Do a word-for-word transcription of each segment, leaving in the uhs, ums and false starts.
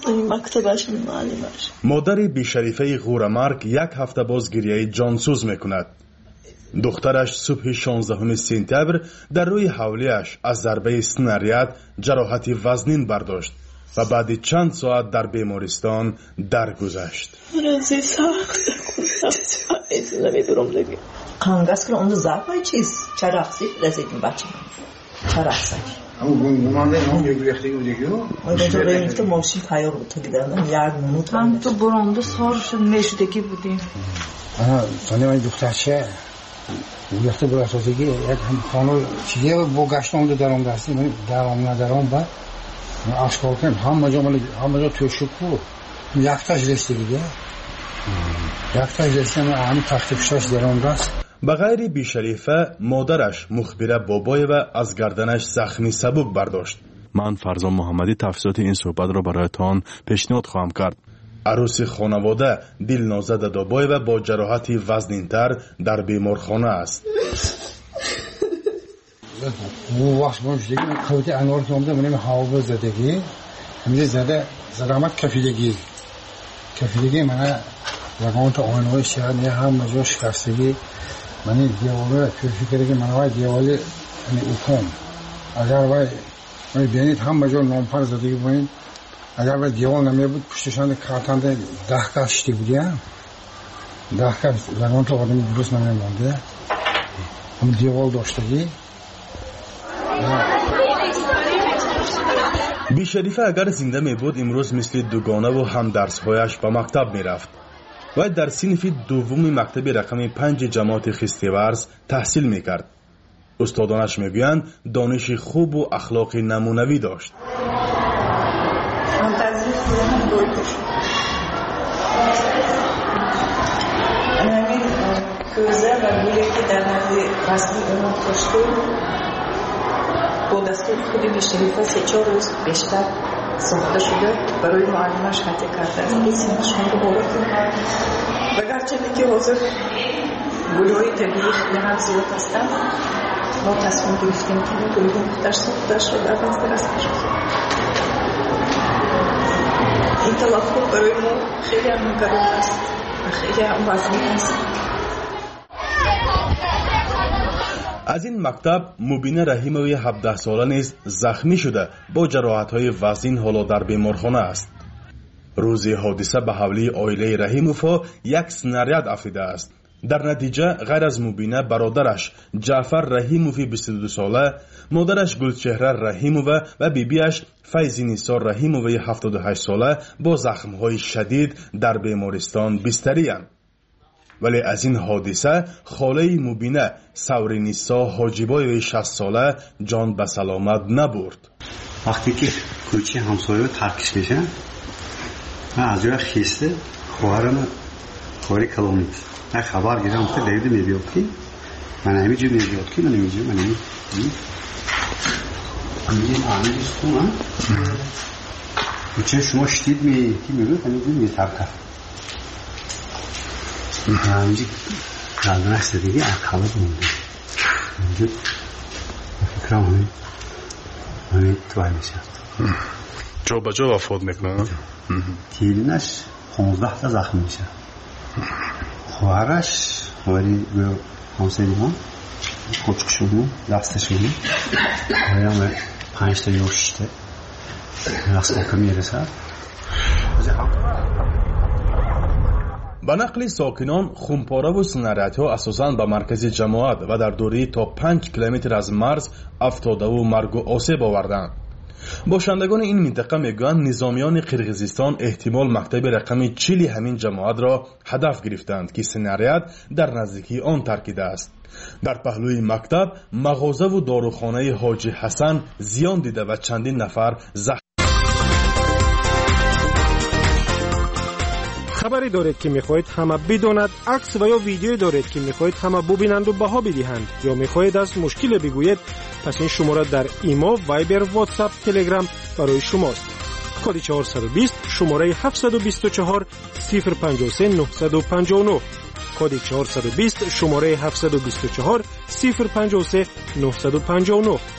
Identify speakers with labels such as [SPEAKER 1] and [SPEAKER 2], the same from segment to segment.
[SPEAKER 1] این مکتبش معلمش.
[SPEAKER 2] مادر بیشریفه غورمرگ یک هفته باز گریه جانسوز میکند. دخترش صبح شانزدهم سپتامبر در روی حولیش از ضربه سناریاد جراحت وزنین برداشت و بعد چند ساعت در بیمارستان درگذشت.
[SPEAKER 1] رازی سخت کنم نمیدونم دیگه.
[SPEAKER 3] کانگاس که اون ضربه چیز چرخسی رسیدیم بچه من چرخسی
[SPEAKER 4] همون مونده هم یک ریخته بود دیگه
[SPEAKER 3] آیا جو ریخته ماشین تیار بود تا دیدم یک منوت
[SPEAKER 5] هم تو برانده سار شد نشدگی بودیم.
[SPEAKER 4] آها سانی من دخترچه ریخته بود اساسیگی یک هم خانو چیزی با گشتم درام دستی من درام ندارم با اشکال کنم هم مجا مال هم مجا توی شکو یک تاش رسیده دیگه یک تاش رسیده من همین تخت پشتاش درام دست.
[SPEAKER 2] به غیر بیشریفه مادرش مخبره بابای و از گردنش زخمی سبک برداشت. من فرزان محمدی تفصیلات این صحبت را برایتان پیشنهاد خواهم کرد. عروس خانواده دلنازه دابای و با جراحت وزنین‌تر در بیمارخانه است.
[SPEAKER 4] او وقت باش دیگه کوته انوار که اومده منم هوا زدگی همین زده زدامت کفیدگی کفیدگی من رقم تا آنوی شهر نه هم مجاش شکستگی من دیواله توی فکری که من وای دیواله یعنی اوکن اگر وای من بینید هم مجال نامپر زدگی بودین اگر وای دیوال نمی بود پشتشان کارتنده ده کاشتی بودیم ده کاش رقم تا آدم درست نمیمونده هم دیوال داشتگی.
[SPEAKER 2] بیشریفه اگر زنده می بود امروز مثل دوگانه و هم درسهایش به مکتب می رفت و در صنف دوم مکتب رقم پنج جماعت خستیورز تحصیل می کرد. استادانش می گویند دانش خوب و اخلاق نمونوی داشت.
[SPEAKER 3] کوزه و گویی که در مورد رسمی اونم داشته با دستور خودی بیشریفه سه چهار روز بیشتر ساخته شده برای معلمش خطی کرده است. این سینشان رو بالا کنید و گرچه که حاضر گلوهای طبیعی خیلی هم زیاد هستند ما تصمیم گرفتیم که گلوی مختر ساخته شده در بنز رسته شده. این تلفظ برای ما خیلی هم مقرر است و خیلی هم وزنی است.
[SPEAKER 2] از این مکتب مبینه رحیموی هفده ساله نیز زخمی شده با جراحت‌های وزین حالا در بیمارخانه است. روز حادثه به حوله عائله رحیموف یک سناریاد افریده است. در نتیجه غیر از مبینه برادرش جعفر رحیموفی بیست و دو ساله، مادرش گلچهره رحیموف و بیبیش فیضی نثار رحیموفی هفتاد و هشت ساله با زخم‌های شدید در بیمارستان بستری اند. ولی از این حادثه خاله مبینه سوری نیسا حاجیبای شصت ساله جان به سلامت نبرد.
[SPEAKER 6] وقتی که کوچه همسایه ترکش میشن من از جای خیسته خواهرم خواهری کلونید من خبر گیرم که دیده میبیاد که من همیجا میبیاد که من همیجا من همیجا همیجا همیجا کنم کوچه شما شدید می که میبید همیجا میترکه همینجا قلبه نشده دیگه اکاله بونده همینجا فکرم همین همین توی میشه
[SPEAKER 2] جا با جا وفاد میکنه
[SPEAKER 6] تیلینش پانزده تا زخم میشه خواهرش خواهری همسه دیمان کوچک شدیم دستش شدیم خواهری هم پنج تا یا ششته رسم که میرسد
[SPEAKER 2] به نقل ساکنان خونپاره و سناریادها اساساً به مرکز جماعت و در دوری تا پنج کیلومتر از مرز افتاده و مرگ و آسیب آوردند. باشندگان این منطقه میگویند نظامیان قرقیزستان احتمال مکتب رقم چهل همین جماعت را هدف گرفتند که سناریاد در نزدیکی آن ترکیده است. در پهلوی مکتب مغازه و داروخانه حاجی حسن زیان دیده و چندین نفر زخم.
[SPEAKER 7] خبری دارید که میخواهید همه بداند، عکس و یا ویدیویی دارید که میخواهید همه ببینند و بها بدهند یا میخواهید از مشکل بگویید، پس این شماره در ایما، وایبر، واتساپ، تلگرام برای شماست. کد چهارصد و بیست شماره هفتصد و بیست و چهار صفر پنجاه و سه نهصد و پنجاه و نه کد چهارصد و بیست شماره هفتصد و بیست و چهار صفر پنجاه و سه نهصد و پنجاه و نه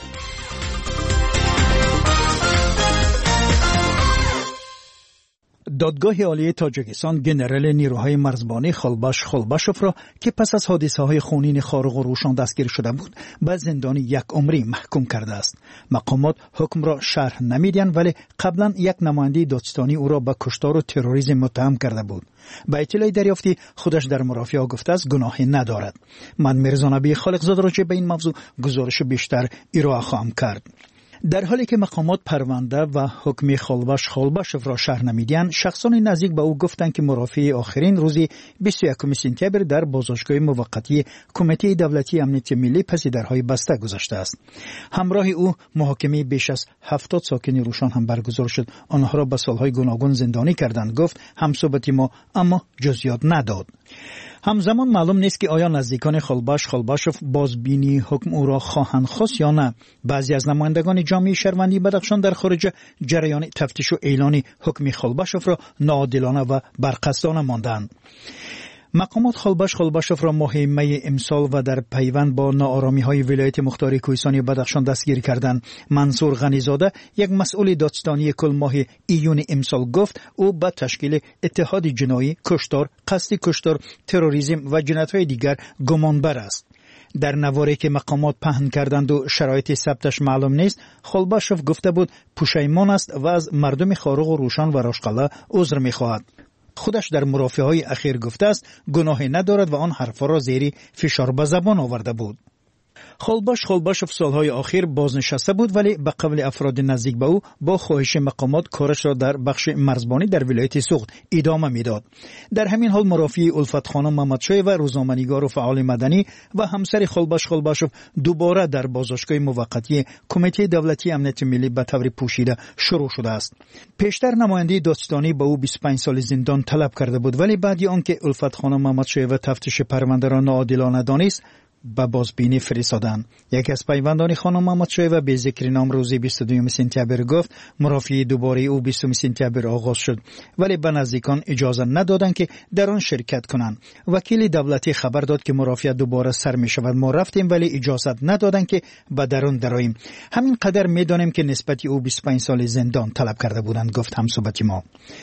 [SPEAKER 8] دادگاه عالی تاجیکستان گنرال نیروهای مرزبانی خالباش خالباشوف را که پس از حادثه‌های خونین خارق و روشن دستگیر شده بود به زندان یک عمری محکوم کرده است. مقامات حکم را شرح نمیدهند ولی قبلا یک نماینده دادستانی او را به کشتار و تروریسم متهم کرده بود. به اطلاع دریافتی خودش در مرافعه گفته است گناهی ندارد. من میرزا نبی خالقزاده راجع به این موضوع گزارش بیشتر ارائه خواهم کرد. در حالی که مقامات پرونده و حکم خالباش خالباشوف را شرح نمیدهند، شخصان نزدیک به او گفتند که مرافع آخرین روزی بیست و یکم سپتامبر در بازداشتگاه موقتی کمیته دولتی امنیت ملی پس درهای بسته گذشته است. همراه او محاکمه بیش از هفتاد ساکن روشن هم برگزار شد. آنها را به سالهای گوناگون زندانی کردند، گفت همصحبت ما، اما جزئیات نداد. همزمان معلوم نیست که آیا نزدیکان خالباش خالباشوف بازبینی حکم او را خواهند خواست یا نه. بعضی از نمایندگان جامعه شهروندی بدخشان در خارج جریان تفتیش و اعلان حکم خالباشوف را ناعادلانه و برقصدانه ماندند. مقامات خالباش خالباشوف را ماه می امسال و در پیوند با ناآرامی‌های ولایت مختار کوهستانی بدخشان دستگیر کردند. منصور غنیزاده، یک مسئول دادستانی کل ماه ایون امسال، گفت او به تشکیل اتحاد جنایی، کشتار، قصد کشتار، تروریسم و جنایت‌های دیگر گمانبر است. در نواری که مقامات پهن کردند و شرایط ثبتش معلوم نیست، خالباشوف گفته بود پشیمان است و از مردم خارق و روشن و راشقله عذر می‌خواهد. خودش در مرافعه‌های اخیر گفته است گناهی ندارد و آن حرفا را زیر فشار به زبان آورده بود. خالباش خالباشوف سالهای اخیر بازنشسته بود ولی به قول افراد نزدیک به او با خواهش مقامات کارش را در بخش مرزبانی در ولایت سوخت ادامه میداد. در همین حال مرافع الفت خانم محمدشاه و روزنامه‌نگار و فعال مدنی و همسر خالباش خالباشوف دوباره در بازداشتگاه موقتی کمیته دولتی امنیت ملی به طور پوشیده شروع شده است. پیشتر نماینده دادستانی به او بیست و پنج سال زندان طلب کرده بود ولی بعد آنکه الفت خانم محمدشاه و تفتیش پرونده را ناعادلانه دانست به بازبینی فرستادند. یکی از پیوندان خانم محمدشاه و به ذکر نام روز بیست و دو سپتامبر گفت مرافعه دوباره او بیست سپتامبر آغاز شد ولی به نزدیکان اجازه ندادند که در آن شرکت کنند. وکیل دولتی خبر داد که مرافعه دوباره سر می شود. ما رفتیم ولی اجازه ندادند که به درون دراییم. همین قدر می دانیم که نسبت او بیست و پنج سال زندان طلب کرده بودند، گفت همصحبت ما.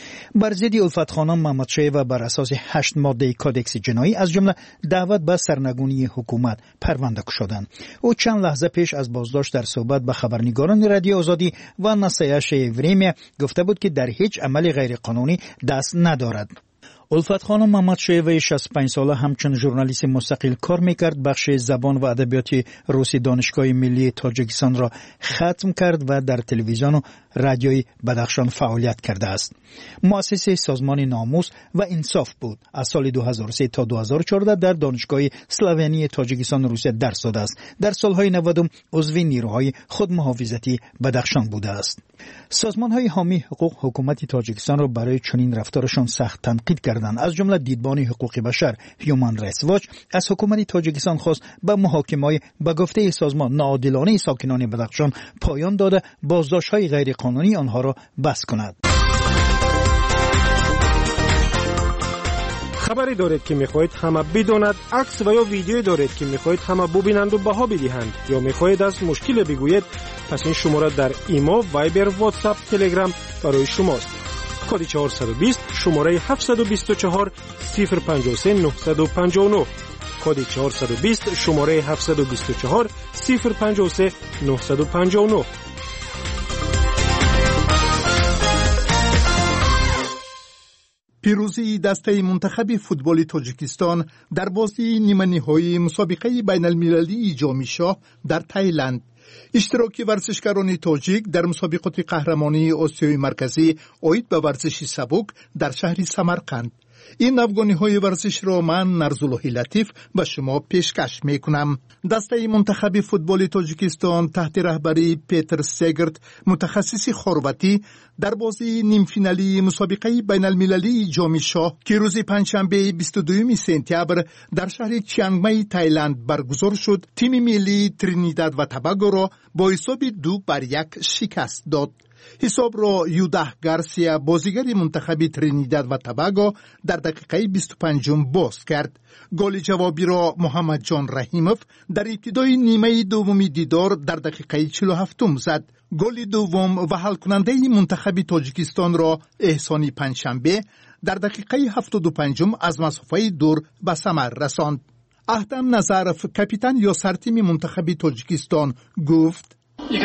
[SPEAKER 8] بر ضد الفت خانم محمدشاه و بر اساس هشت ماده کادکس جنایی از جمله دعوت به سرنگونی حکومت پرونده شدند. او چند لحظه پیش از بازداشت در صحبت به خبرنگاران رادیو آزادی و نصایش وریمه گفته بود که در هیچ عمل غیرقانونی دست ندارد. الفت خانم محمدشاه و شصت و پنج ساله همچون ژورنالیست مستقل کار میکرد. بخش زبان و ادبیات روسی دانشگاه ملی تاجیکستان را ختم کرد و در تلویزیون و رادیوی بدخشان فعالیت کرده است. مؤسس سازمان ناموس و انصاف بود. از سال دو هزار و سه تا دو هزار و چهارده در دانشگاه اسلوونی تاجیکستان روسیه درس داده است. در سالهای نود عضو نیروهای خودمحافظتی بدخشان بوده است. سازمان‌های حامی حقوق حکومت تاجیکستان را برای چنین رفتارشان سخت تنقید کردند. از جمله دیدبان حقوق بشر هیومن رایتس واچ از حکومت تاجیکستان خواست به محاکمه‌های به گفته سازمان ناعادلانه ساکنان بدخشان پایان داده بازداشت‌های غیرقانونی آنها را بس کند.
[SPEAKER 7] خبری دارید که میخواهید همه بداند، عکس و یا ویدیویی دارید که میخواهید همه ببینند و بها بدهند یا میخواهید از مشکل بگویید، پس این شماره در ایما، وایبر، واتساپ، تلگرام برای شماست. کد چهارصد و بیست شماره هفتصد و بیست و چهار صفر پنجاه و سه نهصد و پنجاه و نه. کد چهارصد و بیست شماره هفتصد و بیست و چهار صفر پنجاه و سه نهصد و پنجاه و نه.
[SPEAKER 9] پیروزی دسته منتخب فوتبال تاجیکستان در بازی نیمه نهایی مسابقه بین المللی جام شاه در تایلند. اشتراک ورزشکاران تاجیک در مسابقات قهرمانی آسیای مرکزی عاید به ورزش سبک در شهر سمرقند. این افغانی ورزش را من نرزالله لطیف به شما پیشکش می کنم. دسته منتخب فوتبال تاجیکستان تحت رهبری پیتر سگرت، متخصص خرواتی، در بازی نیم فینالی مسابقه بین المللی جام شاه که روز پنجشنبه بیست و دو سپتامبر در شهر چیانگ مای تایلند برگزار شد، تیم ملی ترینیداد و توباگو را با حساب دو بر یک شکست داد. حساب را یوداه گارسیا بازیگر منتخب ترینیداد و توباگو در دقیقه بیست و پنجم باز کرد. گل جوابی را محمد جان رحیموف در ابتدای نیمه دوم دیدار در دقیقه چهل و هفتم زد. گل دوم و حل کننده منتخب تاجیکستان را احسانی پنجشنبه در دقیقه هفتاد و پنجم از مسافه دور به ثمر رساند. اهدم نظرف کاپیتان یا سرتیم منتخب تاجیکستان گفت: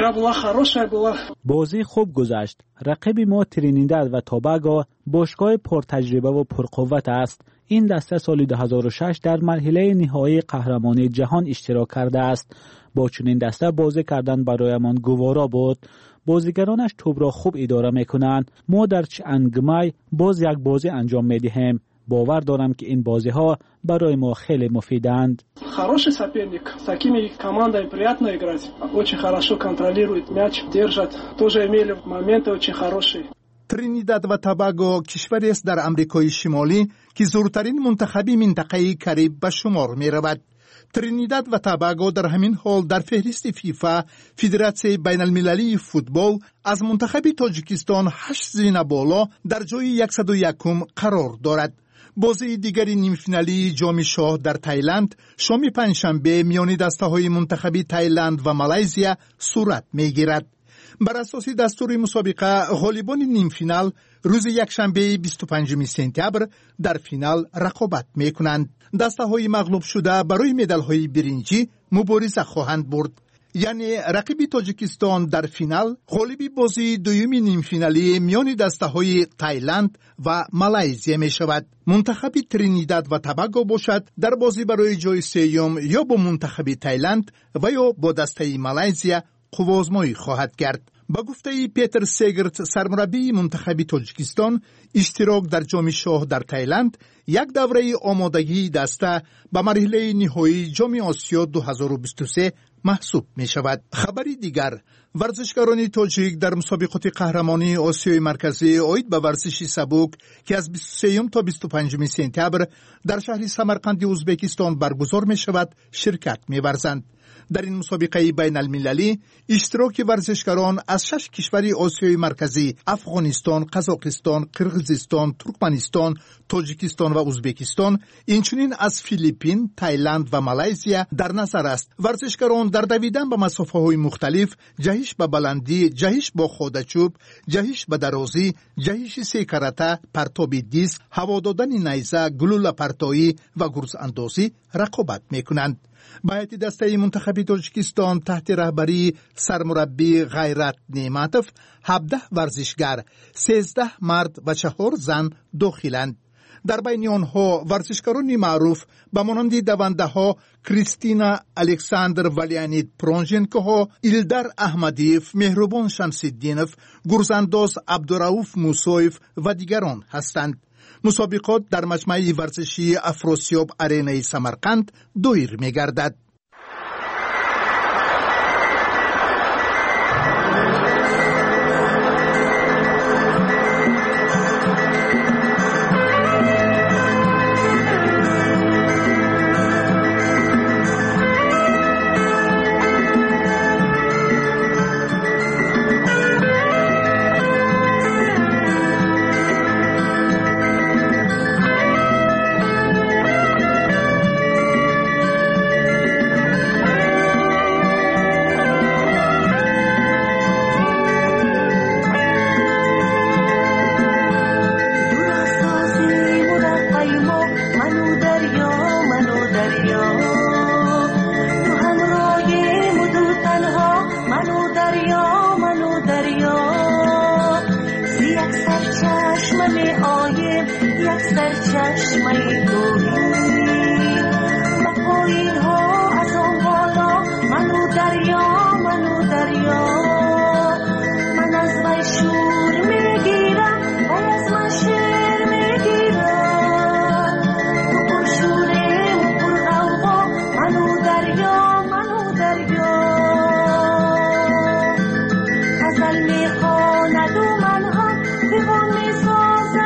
[SPEAKER 10] بازی خوب گذشت. رقیب ما ترینیداد و توباگو باشگاه پرتجربه و پرقوت است. این دسته سال دو هزار و شش در مرحله نهایی قهرمانی جهان اشتراک کرده است. با چنین دسته بازی کردن برایمان گوارا بود. بازیگرانش توپ را خوب اداره میکنند. ما در چنگمای باز یک بازی انجام میدهیم. باور دارم که این بازی ها برای ما خیلی مفیدند.
[SPEAKER 11] Хороший соперник, с такими командами приятно играть. Очень хорошо контролирует мяч, держат. Тоже имели моменты очень хорошие.
[SPEAKER 9] ترینیداد و توباگو کشوری است در امریکای شمالی که زورترین منتخبی منطقه کریب به شمار می رود. ترینیداد و توباگو در همین حال در فهرست فیفا فدراسیون بین المللی فوتبال از منتخب تاجیکستان هشت زین بالا در جای صد و یک قرار دارد. بازی دیگری نیم فینالی جام شاه در تایلند شام پنجشنبه میان دسته‌های منتخبی تایلند و مالزیا صورت می‌گیرد. بر اساس دستور مسابقه غالبان نیم فینال روز یکشنبه بیست و پنجم سپتامبر در فینال رقابت می‌کنند. دسته‌های مغلوب شده برای مدال‌های برنجی مبارزه خواهند برد. یعنی رقیب تاجیکستان در فینال غالب بازی دوم نیم فینالی میان دسته‌های تایلند و مالزیا می شود. منتخب ترینیداد و توباگو باشد در بازی برای جای سوم یا با منتخب تایلند و یا با دسته مالزیا قوازمایی خواهد کرد. با گفته پیتر سیگرت سرمربی منتخب تاجیکستان، اشتراک در جام شاه در تایلند یک دوره آمادگی دسته به مرحله نهایی جام آسیا دو هزار و بیست و سه محسوب می شود. خبری دیگر، ورزشکاران تاجیک در مسابقات قهرمانی آسیای مرکزی عاید به ورزش سبک که از بیست و سه تا بیست و پنج سپتامبر در شهر سمرقند ازبکستان برگزار می شود شرکت می ورزند. در این مسابقه بین المللی اشتراک ورزشکاران از شش کشور آسیای مرکزی افغانستان، قزاقستان، قرقیزستان، ترکمنستان، تاجیکستان و ازبکستان، اینچنین از فیلیپین، تایلند و مالزیا در نظر است. ورزشکاران در دویدن به مسافه های مختلف، جهش به بلندی، جهش با خودچوب، جهش به درازی، جهش سه کاراته، پرتاب دیسک، هوا دادن نیزه، گلوله پرتایی و گرز اندازی رقابت میکنند. باید دسته منتخب تاجیکستان تحت رهبری سرمربی غیرت نعمتوف هفده ورزشگر، سیزده مرد و چهار زن داخلند. در بین آنها ورزشکاران معروف به مانند دونده ها کریستینا الکساندر ولیانید پرونژنکوها، ایلدر احمدیف، مهربان شمس‌الدینوف، گرزانداز عبدالرؤوف موسویف و دیگران هستند. مسابقات در مجمع ورزشی افراسیاب آرینای سمرقند دایر می‌گردد.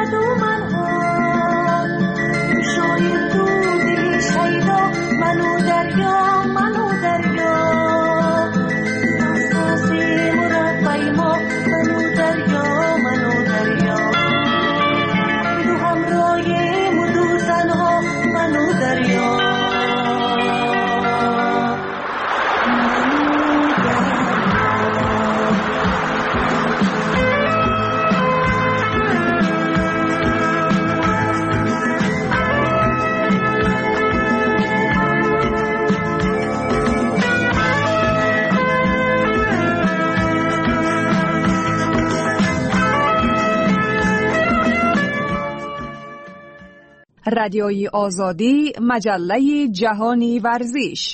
[SPEAKER 12] منو رادیوی آزادی، مجله جهانی ورزش.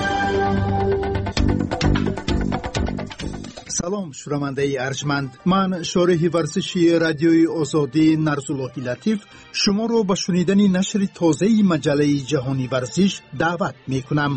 [SPEAKER 9] سلام شنونده ارجمند، من شارح ورزشی رادیوی آزادی نرزاللهی لطیف شما رو به شنیدن نشر تازه مجله جهانی ورزش دعوت می کنم.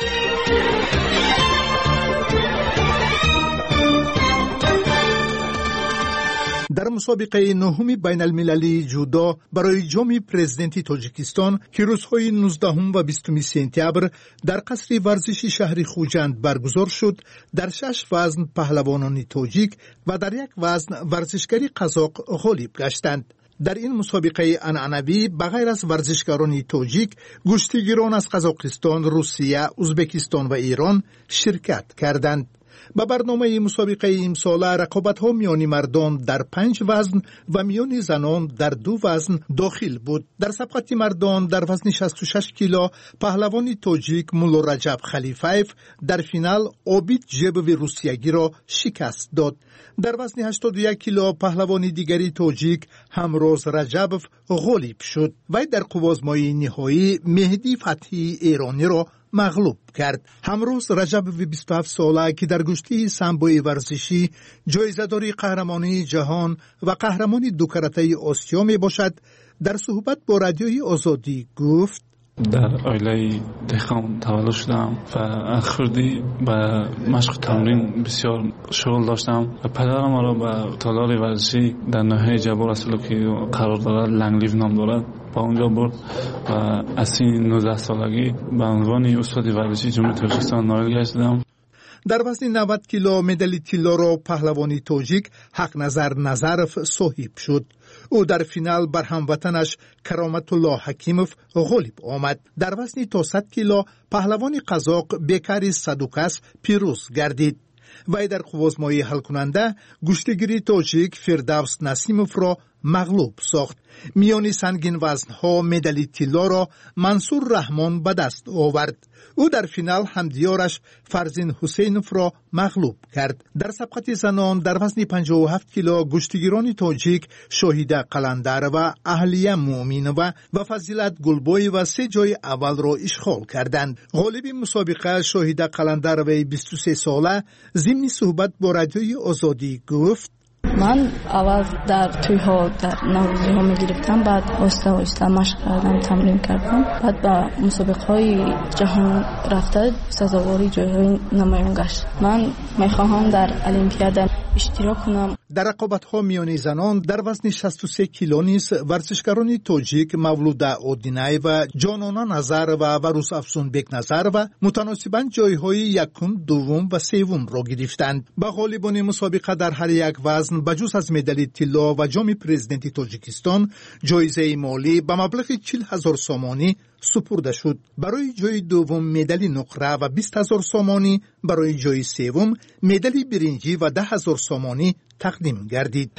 [SPEAKER 9] در مسابقه نهم بین المللی جودو برای جام پرزیدنتی تاجیکستان که روزهای نوزدهم و بیستم سپتامبر در قصر ورزشی شهر خوجند برگزار شد، در شش وزن پهلوانان تاجیک و در یک وزن ورزشکاری قزاق غالب گشتند. در این مسابقه عنعنوی بغیر از ورزشکاران تاجیک، گشتیگیران از قزاقستان، روسیه، ازبکستان و ایران شرکت کردند. با برنامه مسابقه امسال رقابت‌ها میان مردان در پنج وزن و میان زنان در دو وزن داخل بود. در سبقت مردان در وزن شصت و شش کیلو پهلوان تاجیک مولا رجب خلیفایف در فینال عابید جبوی روسیگی را شکست داد. در وزن هشتاد و یک کیلو پهلوان دیگری تاجیک همروز رجبوف غالب شد. وی در قوازمای نهایی مهدی فتحی ایرانی را مغلوب کرد. همروز رجب بیست و هفت ساله که در گشتی سامبوی ورزشی جایزه‌داری قهرمانی جهان و قهرمانی دو کرته آسیا می باشد، در صحبت با رادیوی آزادی گفت:
[SPEAKER 13] در عائله دهقان تولد شدم و اخردی به مشق تمرین بسیار شغل داشتم و پدرم را به تالار ورزشی در ناحیه جبار اصلو که قرار دارد، لنگلیو نام دارد، با اونجا برد و از سن نوزده سالگی به عنوان استاد ورزشی جمهوری تاجیکستان نایل گشتم.
[SPEAKER 9] در وزن نود کیلو مدال طلا را پهلوانی تاجیک حق نظر نظرف صاحب شد. او در فینال بر هموطنش کرامت الله حکیموف غالب آمد. در وزن تا صد کیلو پهلوان قزاق بیکاری صدوکس پیروز گردید. وی در قوازمای حل کننده گشتگیری تاجیک فردوس نسیموف را مغلوب ساخت. میانی سنگین وزنها مدال طلا را منصور رحمان به دست آورد. او در فینال همدیارش فرزین حسینوف را مغلوب کرد. در سبقت زنان در وزن پنجاه و هفت کیلو گشتگیران تاجیک شاهیده قلندر و اهلیه مومینوه و فضیلت گلبوی و سه جای اول را اشغال کردند. غالب مسابقه شاهیده قلندر و بیست و سه ساله ضمن صحبت با رادیوی آزادی گفت:
[SPEAKER 14] من اول در توی‌ها در نوروزی ها می گرفتم، بعد آسته آسته مشق کردم، تمرین کردم، بعد به مسابقه های جهان رفته سزاواری جایهای نمایان گشت. من می خواهم در المپیاد اشتراک کنم.
[SPEAKER 9] در رقابت‌ها میان زنان در وزن شصت و سه کیلو نیز ورزشکاران تاجیک مولوده اودینای و جانانا نظر و وروس افزون بک نظر و متناسباً جایهای یکم، دوم و سوم را گرفتند. به غالبان مسابقه در هر یک وزن بجز از مدال طلا و جام پرزیدنتی تاجیکستان جایزه مالی به مبلغ چهل هزار سامانی سپرده شد. برای جای دوم مدال نقره و بیست هزار سامانی، برای جای سوم مدال برنجی و ده هزار سامانی تقدیم گردید.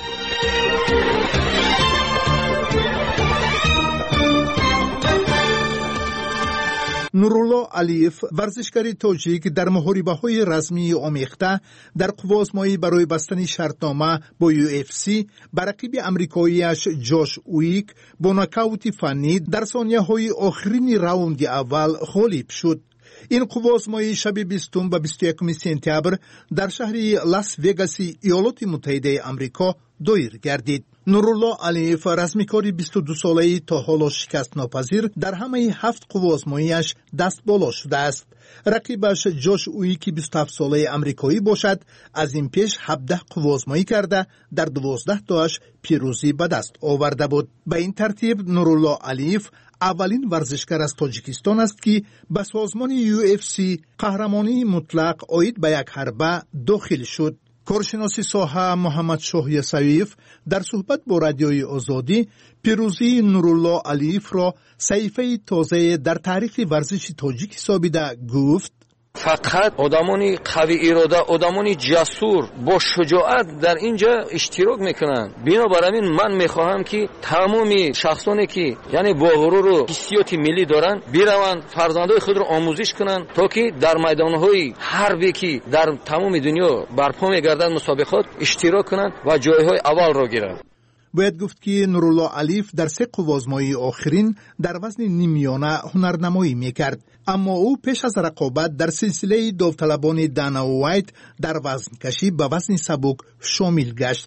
[SPEAKER 9] نورالله علیف ورزشکار تاجیک در محاربه‌های رسمی آمیخته در قوازمایی برای بستن شرطنامه با یو اف سی بر رقیب آمریکایی‌اش جاش اویک با ناکاوت فنی در ثانیه‌های آخرین راوند اول غالب شد. این قوازمایی شب بیستم و بیست و یکم سپتامبر در شهر لاس وگاس ایالات متحده آمریکا دایر گردید. نورالله علیف رسمیکار بیست و دو ساله تا حالا شکست ناپذیر در همه هفت قوازماییش دست بالا شده است. رقیبش جاش اویی که بیست و هفت ساله آمریکایی باشد، از این پیش هفده قوازمایی کرده در دوازده تاش پیروزی به دست آورده بود. به این ترتیب نورالله علیف اولین ورزشکار از تاجیکستان است که به سازمان یو اف سی قهرمانی مطلق عاید به یک حربه داخل شد. کارشناس ساحه محمد شاه یسویف در صحبت با رادیوی آزادی پیروزی نورالله علیف را صحیفه تازه در تاریخ ورزش تاجیک سابیده گفت:
[SPEAKER 15] فقط آدمانی قوی اراده، آدمانی جسور با شجاعت در اینجا اشتراک میکنن. بنابراین من میخواهم که تمامی شخصانی که یعنی با غرور و حسیات ملی دارن بیروند فرزندای خود را آموزش کنن تا که در میدانهای حربی که در تمام دنیا برپا میگردن مسابقات اشتراک کنن و جایهای اول را گیرن.
[SPEAKER 9] باید گفت که نورالله علیف در سه قوازمایی آخرین در وزن نیمیانه هنرنمایی میکرد، اما او پیش از رقابت در سلسله داوطلبان دانا وایت در وزن کشی به وزن سبک شامل گشت.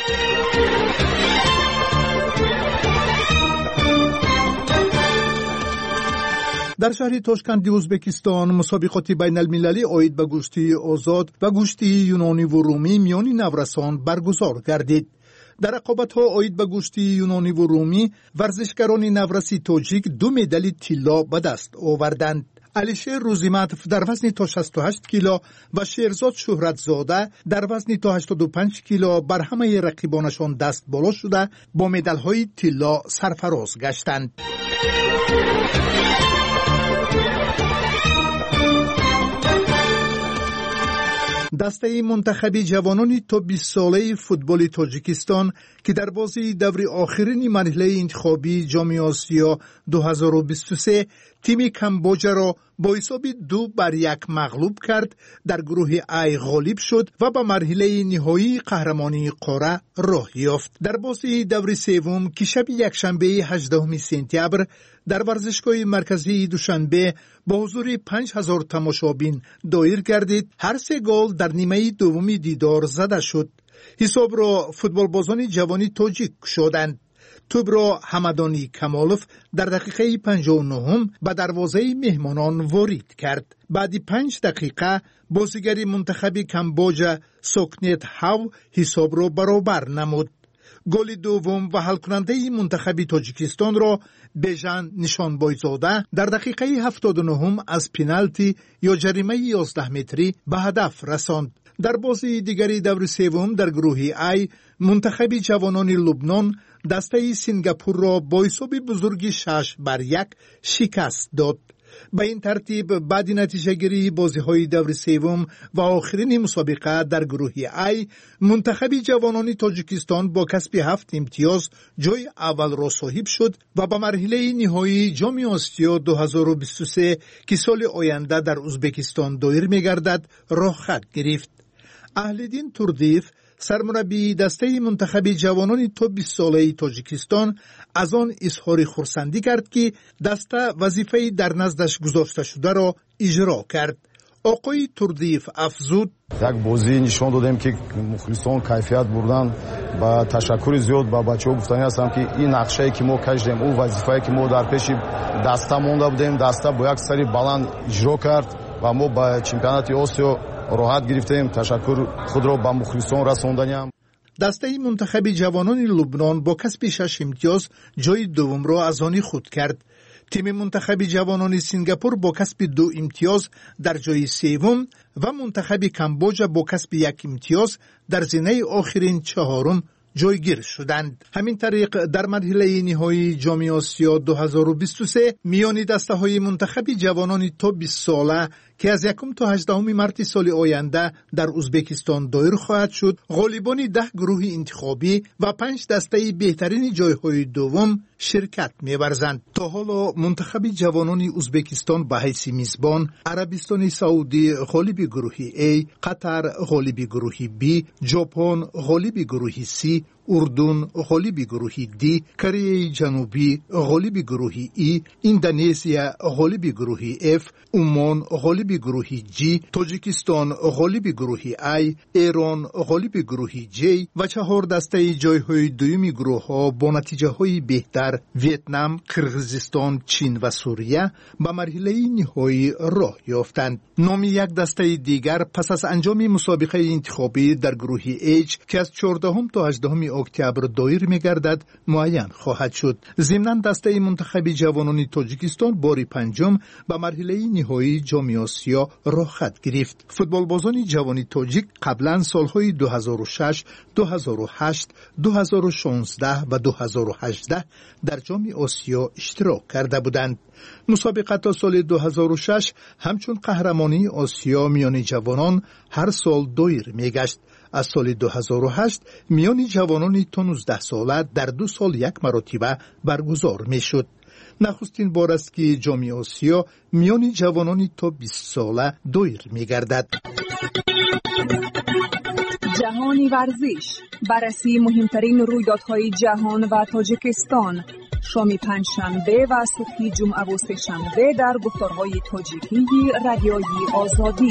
[SPEAKER 9] در شهر تاشکند ازبکستان مسابقات بین المللی آید به گوشتی آزاد و گوشتی یونانی و رومی میان نورسان برگزار گردید. در رقابت‌ها آید به گوشتی یونانی و رومی ورزشکاران نورسی تاجیک دو مدال طلا به دست آوردند. علیشیر روزیمتف در وزن تا شصت و هشت کیلو و شیرزاد شهرتزاده در وزن تا هشتاد و پنج کیلو بر همه رقیبانشان دست بالا شده با مدال‌های طلا سرفراز گشتند. دسته منتخب جوانان تا بیست ساله فوتبال تاجیکستان که در بازی دور آخرین مرحله انتخابی جام آسیا دو هزار و بیست و سه تیم کمبوجا را با حساب دو بر یک مغلوب کرد، در گروه ای غالب شد و به مرحله نهایی قهرمانی قاره راه یافت. در بازی دور سوم که شب یکشنبه هجدهم سپتامبر در ورزشگاه مرکزی دوشنبه با حضور پنج هزار تماشابین دایر گردید، هر سه گل در نیمه دومی دیدار زده شد. حساب را فوتبالبازان جوانی تاجیک شدند. توپ را حمدانی کمالوف در دقیقه پنجاه و نه به دروازه مهمانان وارد کرد. بعد پنج دقیقه بازیگر منتخب کمبوجا سوکنت هاو حساب را برابر نمود. گل دوم و حل کننده منتخب تاجیکستان را بیژن نشانبایزاده در دقیقه هفتاد و نه از پنالتی یا جریمه یازده متری به هدف رساند. در بازی دیگری دور سوم در گروه ای منتخب جوانان لبنان دسته سنگاپور را با حساب بزرگی شش بر یک شکست داد. به این ترتیب بعد نتیجه گیری بازی های دور سوم و آخرین مسابقه در گروه ای منتخب جوانان تاجیکستان با کسب هفت امتیاز جای اول را صاحب شد و به مرحله نهایی جام آسیا دو هزار و بیست و سه که سال آینده در ازبکستان دایر می‌گردد راه خط گرفت. اهلدین توردیف سرمربی دسته منتخب جوانان تا بیست ساله تاجیکستان از آن اظهار خرسندی کرد که دسته وظیفه در نزدش گذاشته شده را اجرا کرد. آقای توردیف افزود:
[SPEAKER 16] یک بازی نشان دادیم که مخلصان کیفیت بردن. با تشکر زیاد با بچه‌ها گفتنی هستم که این نقشه‌ای که ما کشیدیم، اون وظیفه‌ای که ما در پیش دسته مونده بودیم، دسته با یک سری بلند اجرا کرد و ما با چمپیونات آسیا راحت گرفتیم. تشکر خود را به مخلصان رساندیم.
[SPEAKER 9] دسته منتخب جوانان لبنان با کسب شش امتیاز جای دوم را از آن خود کرد. تیم منتخب جوانان سنگاپور با کسب دو امتیاز در جای سوم و منتخب کمبوجا با کسب یک امتیاز در زینه آخرین چهارم جایگیر شدند. همین طریق در مرحله نهایی جام آسیا دو هزار و بیست و سه میان دسته های منتخب جوانان تا بیست ساله که از یکم تا هجدهم مارس سال آینده در ازبکستان دایر خواهد شد، غالبان ده گروه انتخابی و پنج دسته بهترین جایهای دوم شرکت می‌ورزند. تا حالا منتخب جوانان ازبکستان به حیث میزبان عربستان سعودی غالب گروه A، قطر غالب گروه B، ژاپن غالب گروه C، اردن غالب گروه دی، کره جنوبی غالب گروه ای، اندونزیا غالب گروه اف، عمان غالب گروه جی، تاجیکستان غالب گروه ای، ایران غالب گروه جی و چهار دسته جایهای دومی گروه ها با نتیجه های بهتر ویتنام، قرقیزستان، چین و سوریه به مرحله نهایی راه یافتند. نام یک دسته دیگر پس از انجام مسابقه انتخابی در گروه H که از چهاردهم تا هجدهم اکتبر دایر می‌گردد معین خواهد شد. ضمناً دسته منتخب جوانان تاجیکستان باری پنجم به مرحله نهایی جام آسیا راه خط گرفت. فوتبالبازان جوان تاجیک قبلا سالهای دو هزار و شش، دو هزار و هشت، دو هزار و شانزده و دو هزار و هجده در جام آسیا اشتراک کرده بودند. مسابقه تا سال دو هزار و شش همچون قهرمانی آسیا میان جوانان هر سال دایر میگشت. از سال دو هزار و هشت میان جوانان تا نوزده ساله در دو سال یک مرتبه برگزار میشد. نخستین بار است که جام آسیا میان جوانان تا بیست ساله دایر میگردد.
[SPEAKER 12] جهانی ورزش، بررسی مهمترین رویدادهای جهان و تاجیکستان، شام پنجشنبه و صبح جمعه و سه‌شنبه در گفتارهای تاجیکی رادیوی آزادی.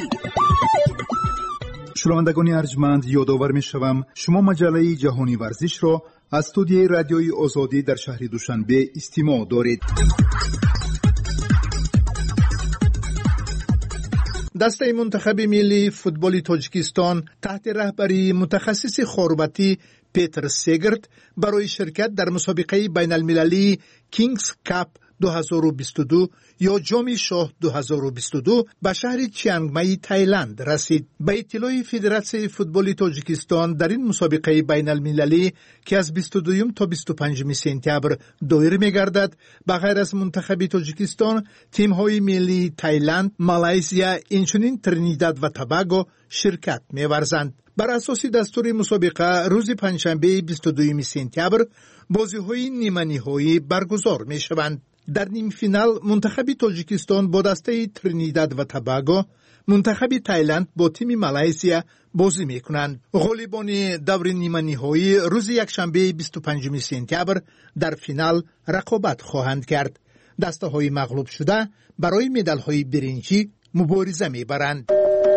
[SPEAKER 9] شنوندگان ارجمند، یادآور می‌شوم شما مجله جهانی ورزش را از استودیوی رادیوی آزادی در شهر دوشنبه استماع دارید. دسته منتخب ملی فوتبال تاجیکستان تحت رهبری متخصص خوربتی پیتر سیگرت برای شرکت در مسابقه بین المللی کینگز کاپ دو هزار و بیست و دو یا جام شاه دو هزار و بیست و دو به شهر چیانگمای تایلند رسید. به اطلاع فدراسیون فوتبال تاجیکستان در این مسابقه بین المللی که از بیست و دو تا بیست و پنج سپتامبر دایر می‌گردد، به غیر از منتخب تاجیکستان، تیم‌های ملی تایلند، مالایزیا، اینچنین ترینیداد و توباگو شرکت می‌ورزند. بر اساس دستور مسابقه روز پنجشنبه بیست و دو سپتامبر بازی‌های نیمه‌نهایی برگزار می‌شوند. در نیم فینال منتخب تاجیکستان با دسته ترینیداد و توباگو، منتخب تایلند با تیم مالایزیا بازی می‌کنند. غالبان دور نیمه‌نهایی روز یکشنبه بیست و پنج سپتامبر در فینال رقابت خواهند کرد. دسته‌های مغلوب شده برای مدال‌های برنجی مبارزه می‌برند.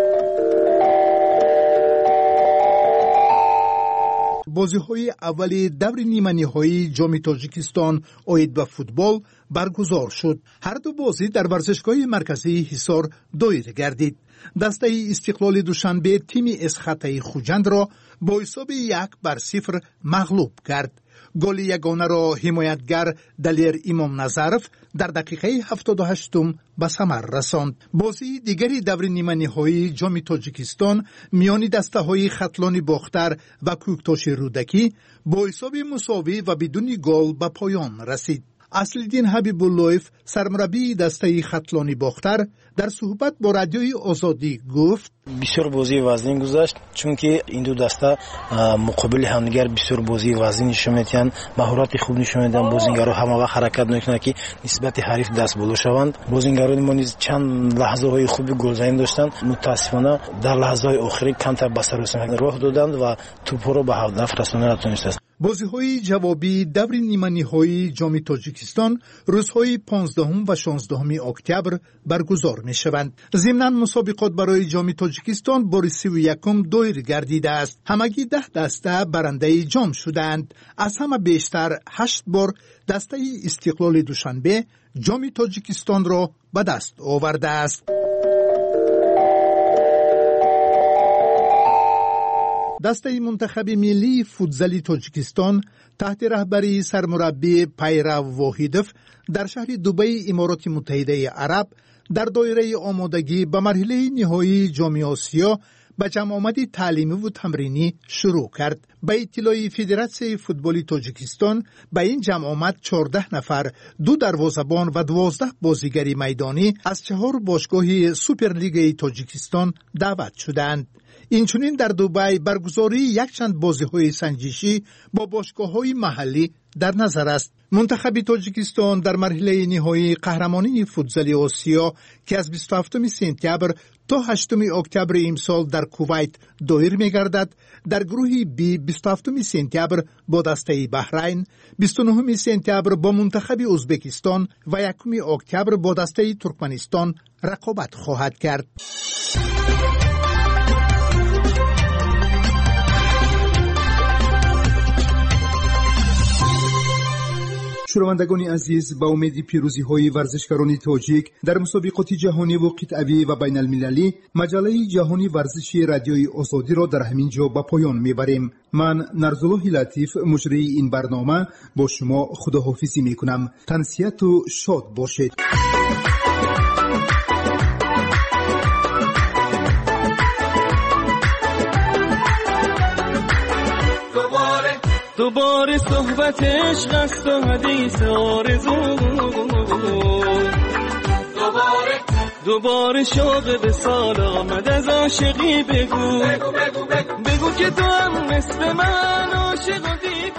[SPEAKER 9] بازی‌های اولی دور نیمه‌نهایی جام تاجیکستان اید به فوتبال برگزار شد. هر دو بازی در ورزشگاه مرکزی حصار دایر گردید. دسته استقلال دوشنبه تیم اسخطه خوجند را با حساب یک بر صفر مغلوب کرد. گل یگانه را حمایتگر دلیر امام نظرف در دقیقه هفتاد و هشت به ثمر رساند. بازی دیگری دور نیمه نهایی جام تاجیکستان میان دسته‌های خطلان باختر و کوکتاش رودکی با حساب مساوی و بدون گل به پایان رسید. اصل‌الدین حبیب اللهیف سرمربی دسته خطلانی باختر در صحبت با رادیوی آزادی گفت:
[SPEAKER 17] بسیار بازی وزنی گذشت، چون که این دو دسته مقابل همدیگر بسیار بازی وزنی نشون میدن، مهارت خوب نشون میدن. بازیگرا همه وقت حرکت میکنن که نسبت حریف دست بالا شوند. بازیگران ما نیز چند لحظه های خوب گلزنی داشتن، متاسفانه در لحظه های آخری کمتر به سر راه دادند و توپ را به هدف رساندن نتونستند.
[SPEAKER 9] بازی‌های جوابی دور نیمه‌نهایی جام تاجیکستان روزهای پانزدهم و شانزدهم اکتبر برگزار می‌شوند. ضمناً مسابقات برای جام تاجیکستان بار سی و یکم دایر گردیده است. همگی ده دسته برنده جام شدند. از همه بیشتر هشت بار دسته استقلال دوشنبه جام تاجیکستان را به دست آورده است. دسته منتخب ملی فوتزال تاجیکستان تحت رهبری سرمربی پیرو واحدوف در شهر دبی امارات متحده عرب در دایره آمادگی به مرحله نهایی جام آسیا به جمع آمد تعلیمی و تمرینی شروع کرد. به اطلاع فدراسیون فوتبال تاجیکستان به این جمع آمد چهارده نفر، دو دروازه‌بان و دوازده بازیگر میدانی از چهار باشگاه سوپرلیگ تاجیکستان دعوت شدند. اینچنین در دبی برگزاری یک چند بازی‌های سنجشی با باشگاه‌های محلی در نظر است. منتخب تاجیکستان در مرحله نهایی قهرمانی فوتزال آسیا که از بیست و هفتم سپتامبر تا هشتم اکتبر امسال در کویت دایر می‌گردد، در گروه بی بیست و هفتم سپتامبر با دسته بحرین، بیست و نهم سپتامبر با منتخب ازبکستان و یکم اکتبر با دسته ترکمنستان رقابت خواهد کرد. شنوندگان عزیز، با امید پیروزی های ورزشکاران تاجیک در مسابقات جهانی و قطعی و بین المللی، مجله جهانی ورزشی رادیوی آزادی را در همین جا به پایان میبریم. من نرزالله لطیف مجری این برنامه با شما خداحافظی میکنم. تنسیت و شاد باشید.
[SPEAKER 18] دوباره صحبت عشق است و حدیث آرزو، دوباره دوباره شوق به سال آمد از عاشقی بگو بگو, بگو, بگو, بگو که تو هم مثل من عاشق و